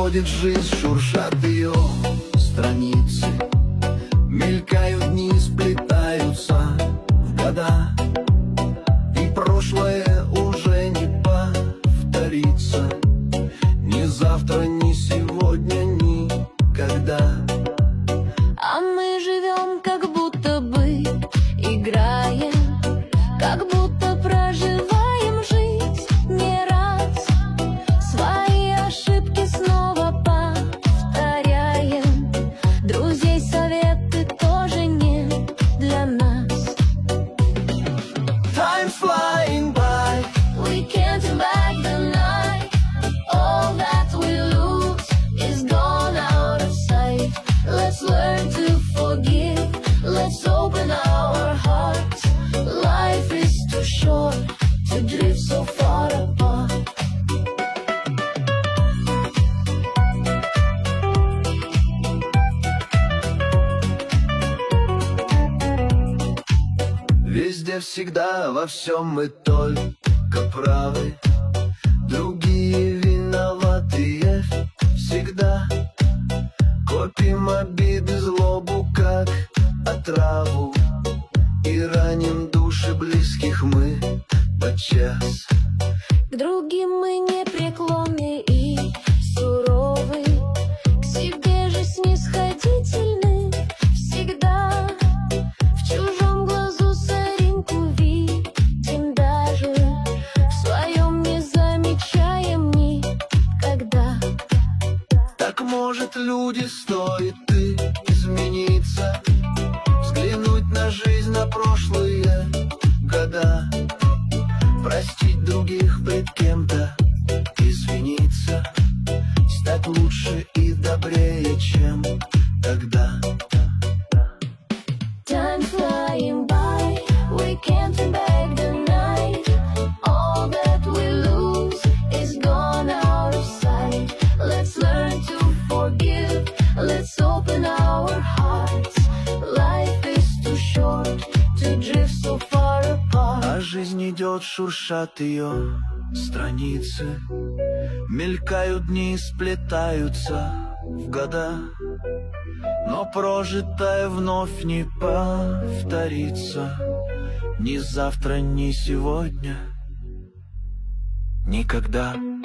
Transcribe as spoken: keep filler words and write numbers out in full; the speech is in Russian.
проходит жизнь, шуршат ее страницы. Мелькают дни, сплетаются в года, и прошлое уже не повторится. Ни завтра, ни сегодня, никогда. А мы живем, как будто бы играем, как будто проживаем жизнь не раз. Свои ошибки снова повторяем. Друзей советы тоже не для нас. Time's flying by, We can't turn back the night. All that we lose is gone out of sight. Let's learn to forgive. Let's open our hearts. Life is too short to drift so far apart. везде, всегда, во всем мы только правы. Другие виноватые всегда. Копим обиды, злобу, как отраву, и раним души близких мы подчас. К другим мы непреклонны и суровы, к себе же снисходительны всегда. В чужом глазу соринку видим даже, в своем не замечаем никогда. Так, может, люди, стоит ты измениться, взглянуть на жизнь, на прошлые года, простить других, пред кем-то извиниться, стать лучше и добрее, чем тогда. Time flying by, we can't turn back the night. All that we lose is gone out of sight. Let's learn to forgive, let's open our hearts. Life is too short to drift so far apart. А жизнь идет, шуршат ее страницы, мелькают дни, сплетаются в года, но прожитое вновь не повторится. Ни завтра, ни сегодня, никогда.